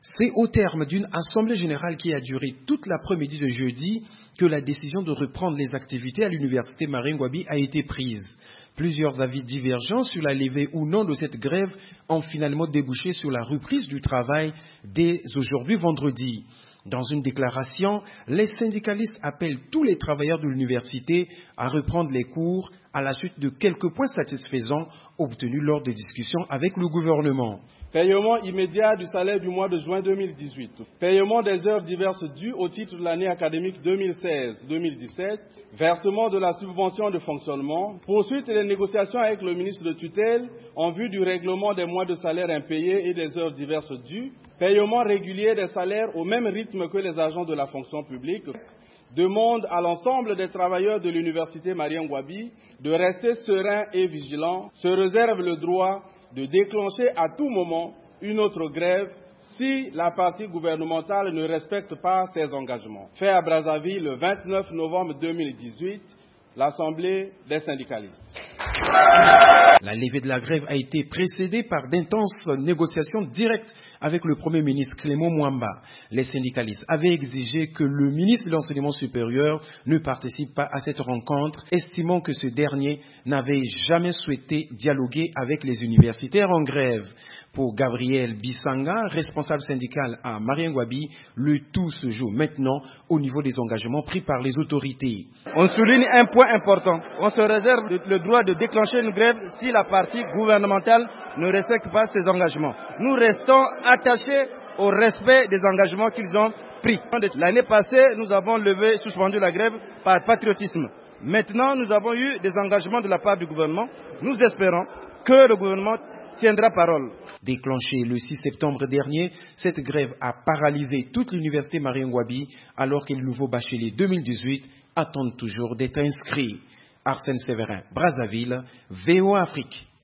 C'est au terme d'une assemblée générale qui a duré toute l'après-midi de jeudi que la décision de reprendre les activités à l'université Marien Ngouabi a été prise. Plusieurs avis divergents sur la levée ou non de cette grève ont finalement débouché sur la reprise du travail dès aujourd'hui vendredi. Dans une déclaration, les syndicalistes appellent tous les travailleurs de l'université à reprendre les cours à la suite de quelques points satisfaisants obtenus lors des discussions avec le gouvernement. Paiement immédiat du salaire du mois de juin 2018. Paiement des heures diverses dues au titre de l'année académique 2016-2017. Versement de la subvention de fonctionnement. Poursuite des négociations avec le ministre de tutelle en vue du règlement des mois de salaire impayés et des heures diverses dues. Paiement régulier des salaires au même rythme que les agents de la fonction publique. Demande à l'ensemble des travailleurs de l'université Marien Ngouabi de rester sereins et vigilants, se réserve le droit de déclencher à tout moment une autre grève si la partie gouvernementale ne respecte pas ses engagements. Fait à Brazzaville le 29 novembre 2018, l'Assemblée des syndicalistes. La levée de la grève a été précédée par d'intenses négociations directes avec le Premier ministre Clément Mwamba. Les syndicalistes avaient exigé que le ministre de l'Enseignement supérieur ne participe pas à cette rencontre, estimant que ce dernier n'avait jamais souhaité dialoguer avec les universitaires en grève. Pour Gabriel Bissanga, responsable syndical à Marien Ngouabi, le tout se joue maintenant au niveau des engagements pris par les autorités. On souligne un point important. On se réserve le droit de déclencher une grève si la partie gouvernementale ne respecte pas ses engagements. Nous restons attachés au respect des engagements qu'ils ont pris. L'année passée, nous avons suspendu la grève par patriotisme. Maintenant, nous avons eu des engagements de la part du gouvernement. Nous espérons que le gouvernement tiendra parole. Déclenchée le 6 septembre dernier, cette grève a paralysé toute l'université Marien Ngouabi alors que les nouveaux bacheliers 2018 attendent toujours d'être inscrits. Arsène Séverin, Brazzaville, VOA Afrique.